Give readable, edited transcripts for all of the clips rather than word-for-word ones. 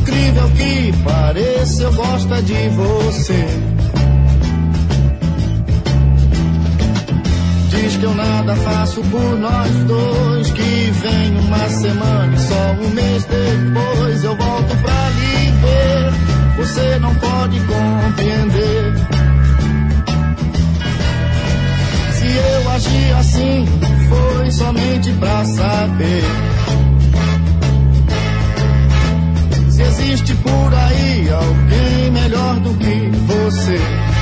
incrível que pareça, eu gosto é de você. Diz que eu nada faço por nós dois, que vem uma semana e só um mês depois eu volto pra lhe ver. Você não pode compreender. Se eu agi assim, foi somente pra saber se existe por aí alguém melhor do que você.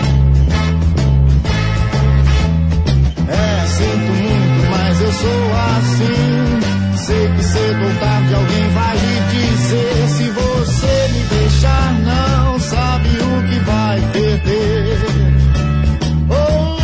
Sinto muito, mas eu sou assim. Sei que cedo ou tarde alguém vai lhe dizer. Se você me deixar, não sabe o que vai perder. Oh.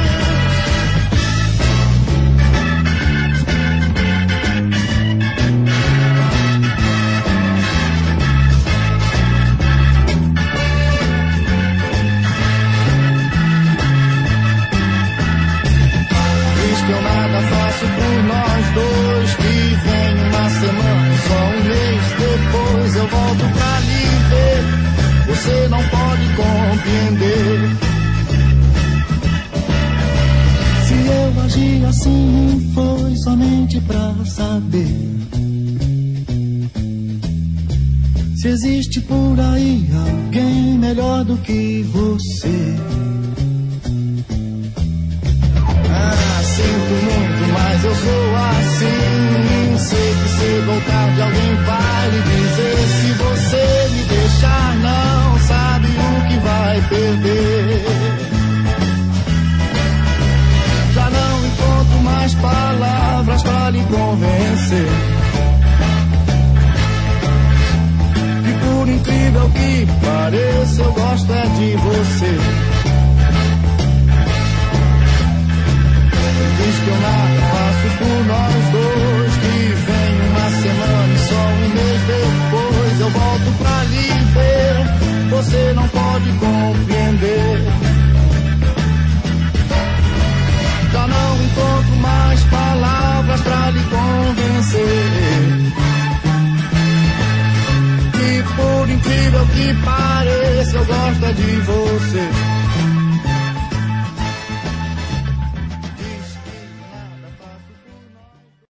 Eu nada faço por nós dois, que vem uma semana e só um mês depois eu volto pra lhe ver. Você não pode compreender. Se eu agi assim, foi somente pra saber se existe por aí alguém melhor do que você. Sinto muito, mas eu sou assim. Sei que cedo ou tarde alguém vai lhe dizer. Se você me deixar, não sabe o que vai perder. Já não encontro mais palavras pra lhe convencer. E por incrível que pareça, eu gosto é de você. Diz que eu nada faço por nós dois, que vem uma semana e só um mês depois eu volto pra lhe ver. Você não pode compreender. Já não encontro mais palavras pra lhe convencer. E por incrível que pareça, eu gosto é de você.